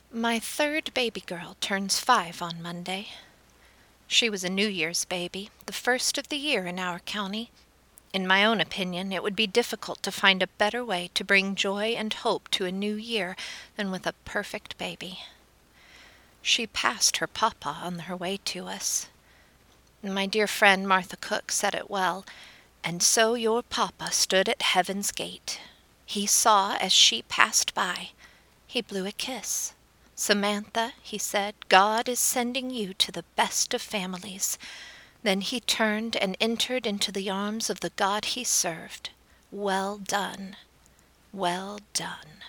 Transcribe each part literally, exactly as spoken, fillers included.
My third baby girl turns five on Monday. She was a New Year's baby, the first of the year in our county. In my own opinion, it would be difficult to find a better way to bring joy and hope to a new year than with a perfect baby. She passed her papa on her way to us. My dear friend Martha Cook said it well, "And so your papa stood at heaven's gate. He saw as she passed by. He blew a kiss. 'Samantha,' he said, 'God is sending you to the best of families.' Then he turned and entered into the arms of the God he served. Well done, well done."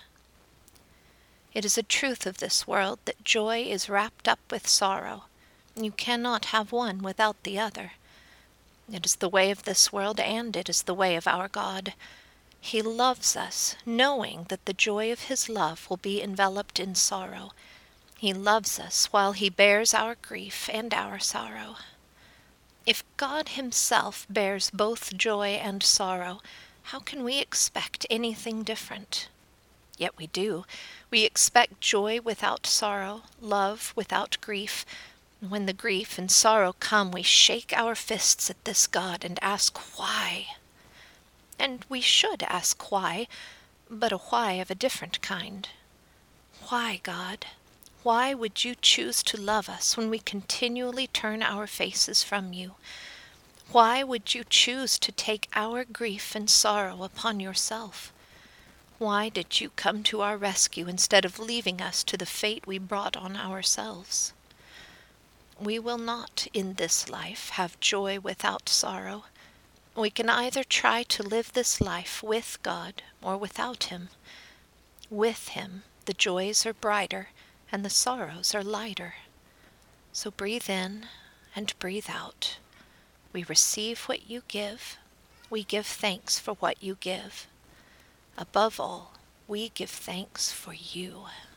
It is a truth of this world that joy is wrapped up with sorrow. You cannot have one without the other. It is the way of this world, and it is the way of our God. He loves us, knowing that the joy of his love will be enveloped in sorrow. He loves us while he bears our grief and our sorrow. If God himself bears both joy and sorrow, how can we expect anything different? Yet we do. We expect joy without sorrow, love without grief. When the grief and sorrow come, we shake our fists at this God and ask why. And we should ask why, but a why of a different kind. Why, God? Why would you choose to love us when we continually turn our faces from you? Why would you choose to take our grief and sorrow upon yourself? Why did you come to our rescue instead of leaving us to the fate we brought on ourselves? We will not, in this life, have joy without sorrow. We can either try to live this life with God or without him. With him, the joys are brighter and the sorrows are lighter. So breathe in and breathe out. We receive what you give. We give thanks for what you give. Above all, we give thanks for you.